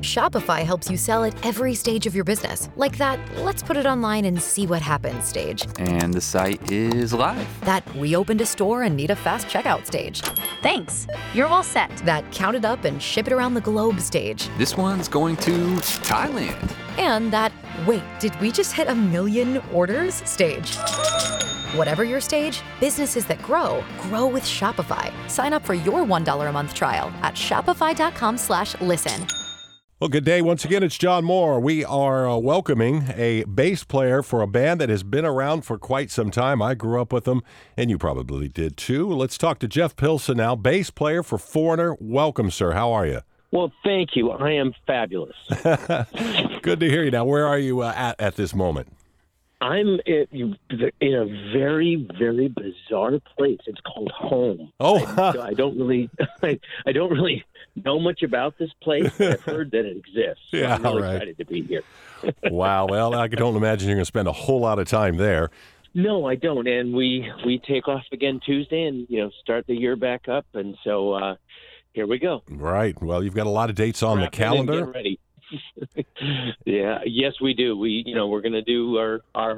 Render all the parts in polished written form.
Shopify helps you sell at every stage of your business. Like that, let's put it online and see what happens stage. And the site is live. That we opened a store and need a fast checkout stage. Thanks. You're all set. That count it up and ship it around the globe stage. This one's going to Thailand. And that, wait, did we just hit 1 million orders stage? Whatever your stage, businesses that grow with Shopify. Sign up for your $1 a month trial at shopify.com/listen. Well, good day. Once again, it's John Moore. We are welcoming a bass player for a band that has been around for quite some time. I grew up with them, and you probably did too. Let's talk to Jeff Pilson now, bass player for Foreigner. Welcome, sir. How are you? Well, thank you. I am fabulous. Good to hear you. Now, where are you at this moment? I'm in a very, very bizarre place. It's called home. Oh, I don't really know much about this place, but I've heard that it exists. So yeah, I'm really right. excited to be here. Wow. Well, I don't imagine you're going to spend a whole lot of time there. No, I don't. And we take off again Tuesday and start the year back up. And so here we go. Right. Well, you've got a lot of dates on the calendar. Get ready. Yeah. Yes, we do. We're going to do our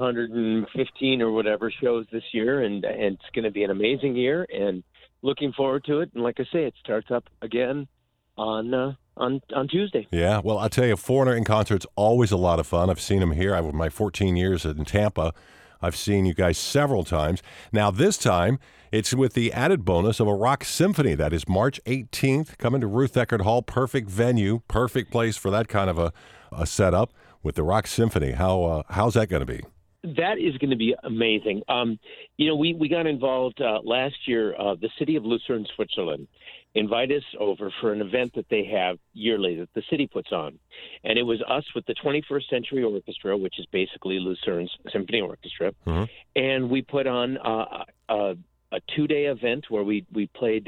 115 or whatever shows this year, and it's going to be an amazing year. And looking forward to it. And like I say, it starts up again on Tuesday. Yeah. Well, I'll tell you, Foreigner in concert's always a lot of fun. I've seen them here. My 14 years in Tampa. I've seen you guys several times. Now, this time, it's with the added bonus of a rock symphony. That is March 18th, coming to Ruth Eckerd Hall. Perfect venue, perfect place for that kind of a setup with the rock symphony. How's that going to be? That is going to be amazing. We got involved last year. The city of Lucerne, Switzerland, invite us over for an event that they have yearly that the city puts on. And it was us with the 21st Century Orchestra, which is basically Lucerne's symphony orchestra. Mm-hmm. And we put on a 2-day event where we played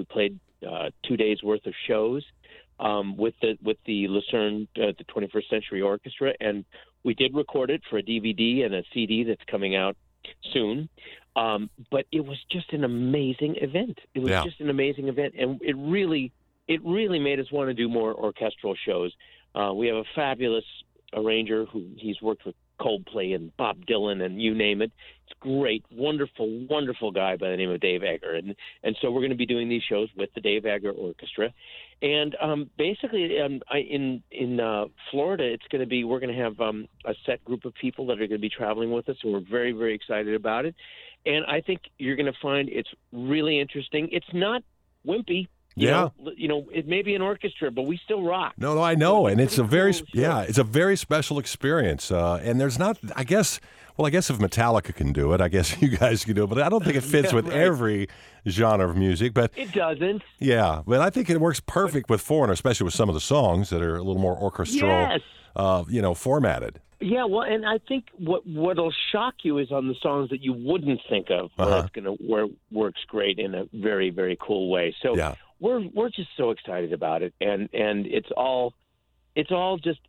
2 days worth of shows with the Lucerne, the 21st Century Orchestra. And we did record it for a DVD and a CD that's coming out soon. But it was just an amazing event. It was just an amazing event, and it really made us want to do more orchestral shows. We have a fabulous arranger he's worked with Coldplay and Bob Dylan and you name it. It's great, wonderful, wonderful guy by the name of Dave Eggar, and so we're going to be doing these shows with the Dave Eggar Orchestra, and basically in Florida, we're going to have a set group of people that are going to be traveling with us, and we're very, very excited about it. And I think you're going to find it's really interesting. It's not wimpy. You know, it may be an orchestra, but we still rock. No, I know, and it's a very special experience. And there's not, I guess if Metallica can do it, I guess you guys can do it. But I don't think it fits with every genre of music. But it doesn't. Yeah, but I think it works perfect with Foreigner, especially with some of the songs that are a little more orchestral, formatted. Yeah, well, and I think what'll shock you is on the songs that you wouldn't think of, where it works great in a very, very cool way. So we're just so excited about it, and it's all just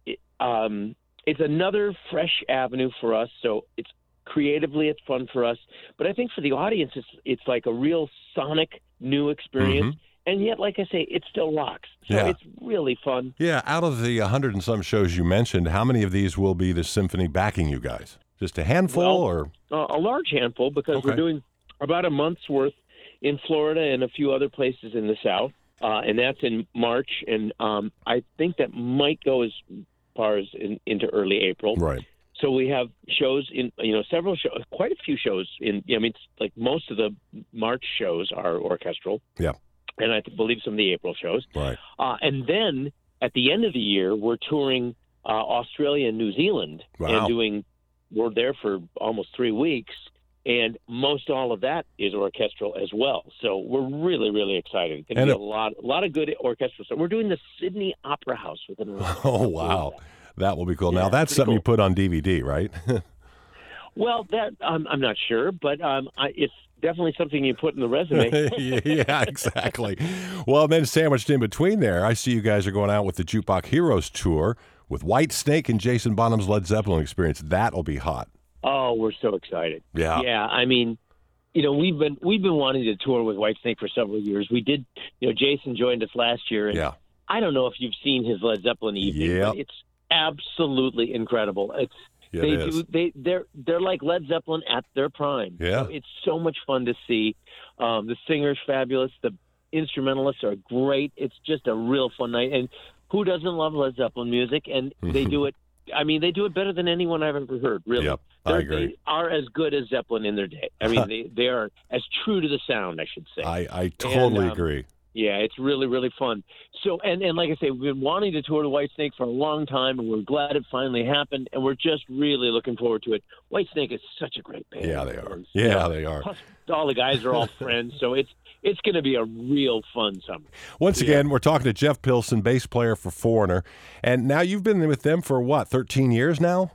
it's another fresh avenue for us. So it's creatively it's fun for us, but I think for the audience it's like a real sonic new experience. Mm-hmm. And yet, like I say, it still rocks. So it's really fun. Yeah, out of the 100 and some shows you mentioned, how many of these will be the symphony backing you guys? Just a handful or? A large handful, because we're doing about a month's worth in Florida and a few other places in the South. And that's in March. And I think that might go as far as into early April. Right. So we have shows several shows, quite a few shows it's like most of the March shows are orchestral. Yeah. And I believe some of the April shows. Right. And then at the end of the year, we're touring Australia and New Zealand. Wow. And we're there for almost 3 weeks. And most all of that is orchestral as well. So we're really, really excited. It's going to be a lot of good orchestral stuff. We're doing the Sydney Opera House with an orchestra. Oh, wow. That will be cool. Now, that's something you put on DVD, right? Well, that I'm not sure, but it's definitely something you put in the resume. Yeah, exactly. Well, then sandwiched in between there, I see you guys are going out with the Jukebox Heroes tour with Whitesnake and Jason Bonham's Led Zeppelin experience. That'll be hot. Oh, we're so excited. Yeah. Yeah, I mean, we've been wanting to tour with Whitesnake for several years. We did, Jason joined us last year, and I don't know if you've seen his Led Zeppelin evening, but it's absolutely incredible. They're like Led Zeppelin at their prime. Yeah. So it's so much fun to see. The singer's fabulous. The instrumentalists are great. It's just a real fun night. And who doesn't love Led Zeppelin music? And they do it. I mean, they do it better than anyone I've ever heard, really. Yep, I agree. They are as good as Zeppelin in their day. I mean, they are as true to the sound, I should say. I totally agree. Yeah, it's really, really fun. So, and like I say, we've been wanting to tour the Whitesnake for a long time, and we're glad it finally happened, and we're just really looking forward to it. Whitesnake is such a great band. Yeah, they are. Yeah, they are. Plus, all the guys are all friends, so it's going to be a real fun summer. Once again, we're talking to Jeff Pilson, bass player for Foreigner, and now you've been with them for what, 13 years now?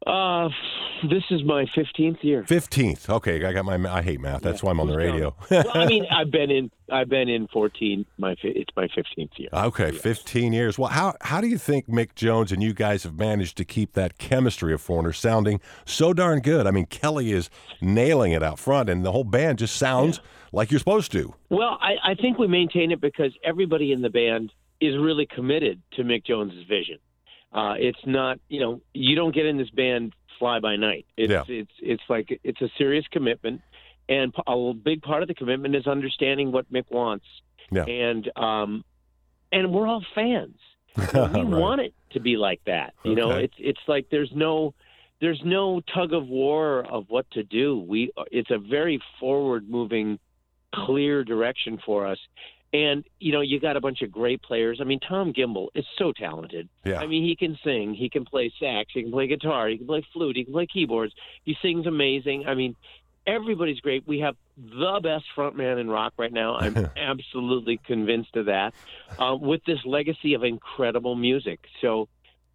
This is my 15th year. 15th. Okay, I hate math. That's why I'm on the radio. Well, I mean, I've been in 14. It's my 15th year. Okay, yes. 15 years. Well, how do you think Mick Jones and you guys have managed to keep that chemistry of Foreigner sounding so darn good? I mean, Kelly is nailing it out front, and the whole band just sounds like you're supposed to. Well, I think we maintain it because everybody in the band is really committed to Mick Jones's vision. It's not, you don't get in this band fly by night. It's like it's a serious commitment, and a big part of the commitment is understanding what Mick wants. Yeah. And we're all fans. We right. want it to be like that. It's like there's no tug of war of what to do. It's a very forward moving, clear direction for us. And, you got a bunch of great players. I mean, Tom Gimbel is so talented. Yeah. I mean, he can sing. He can play sax. He can play guitar. He can play flute. He can play keyboards. He sings amazing. I mean, everybody's great. We have the best frontman in rock right now. I'm absolutely convinced of that, with this legacy of incredible music. So,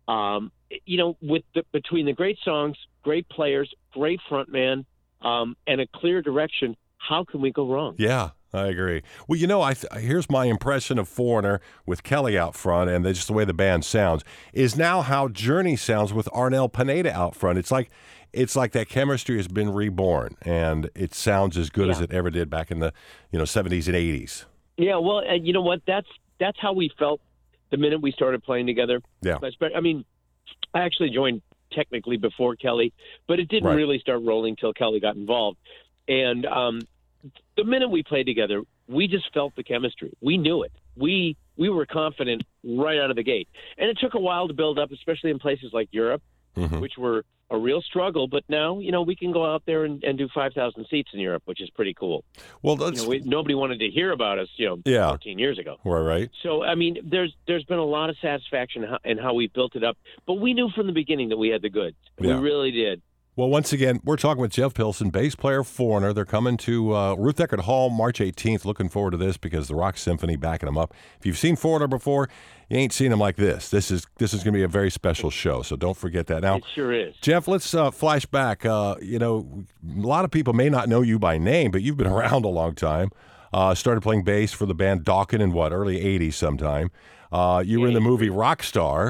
between the great songs, great players, great frontman, and a clear direction, how can we go wrong? Yeah. I agree. Well, here's my impression of Foreigner with Kelly out front and just the way the band sounds is now how Journey sounds with Arnel Pineda out front. It's like that chemistry has been reborn, and it sounds as good as it ever did back in the 70s and 80s. Yeah, well, you know what? That's how we felt the minute we started playing together. Yeah. I mean, I actually joined technically before Kelly, but it didn't really start rolling till Kelly got involved. And the minute we played together, we just felt the chemistry. We knew it. We were confident right out of the gate. And it took a while to build up, especially in places like Europe, which were a real struggle. But now, we can go out there and do 5,000 seats in Europe, which is pretty cool. Well, nobody wanted to hear about us, 14 years ago. Right. So, I mean, there's been a lot of satisfaction in how we built it up. But we knew from the beginning that we had the goods. Yeah. We really did. Well, once again, we're talking with Jeff Pilson, bass player Foreigner. They're coming to Ruth Eckerd Hall March 18th. Looking forward to this because the Rock Symphony backing them up. If you've seen Foreigner before, you ain't seen them like this. This is going to be a very special show, so don't forget that. Now, it sure is. Jeff, let's flash back. A lot of people may not know you by name, but you've been around a long time. Started playing bass for the band Dokken in early 80s sometime. You were in the movie Rockstar.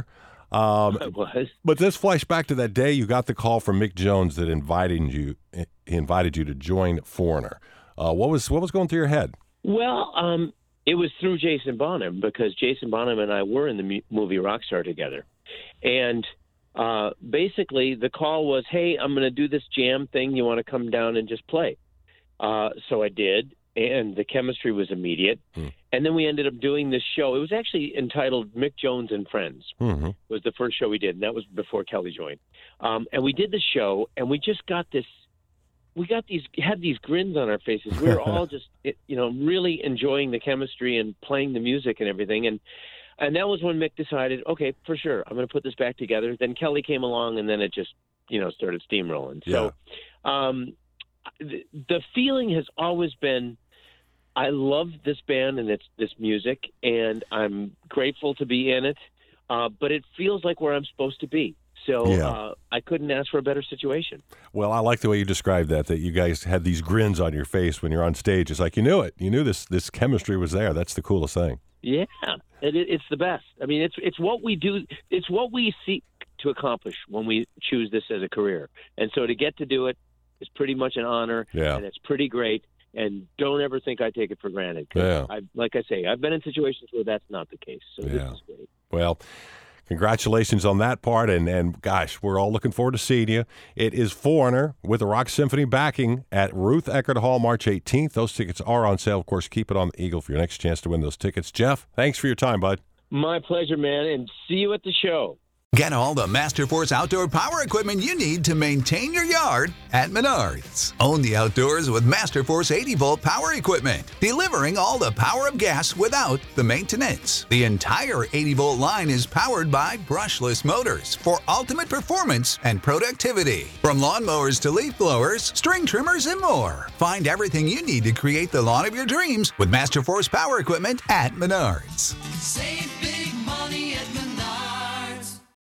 I was. But let's flash back to that day you got the call from Mick Jones that invited you to join Foreigner. What was going through your head? Well, it was through Jason Bonham, because Jason Bonham and I were in the movie Rockstar together. And basically the call was, hey, I'm going to do this jam thing. You want to come down and just play? So I did. And the chemistry was immediate. And then we ended up doing this show. It was actually entitled Mick Jones and Friends. Was the first show we did, and that was before Kelly joined. And we did the show, and we just had these grins on our faces. We were all just, really enjoying the chemistry and playing the music and everything. And that was when Mick decided, okay, for sure, I'm going to put this back together. Then Kelly came along, and then it just, started steamrolling. Yeah. So the feeling has always been, I love this band and this music, and I'm grateful to be in it, but it feels like where I'm supposed to be. So I couldn't ask for a better situation. Well, I like the way you described that you guys had these grins on your face when you're on stage. It's like you knew it. You knew this chemistry was there. That's the coolest thing. Yeah, it's the best. I mean, it's what we do. It's what we seek to accomplish when we choose this as a career. And so to get to do it is pretty much an honor, and it's pretty great. And don't ever think I take it for granted. Like I say, I've been in situations where that's not the case. So this is great. Well, congratulations on that part. And gosh, we're all looking forward to seeing you. It is Foreigner with the Rock Symphony backing at Ruth Eckerd Hall, March 18th. Those tickets are on sale. Of course, keep it on the Eagle for your next chance to win those tickets. Jeff, thanks for your time, bud. My pleasure, man. And see you at the show. Get all the Masterforce outdoor power equipment you need to maintain your yard at Menards. Own the outdoors with Masterforce 80-volt power equipment, delivering all the power of gas without the maintenance. The entire 80-volt line is powered by brushless motors for ultimate performance and productivity. From lawnmowers to leaf blowers, string trimmers, and more. Find everything you need to create the lawn of your dreams with Masterforce power equipment at Menards.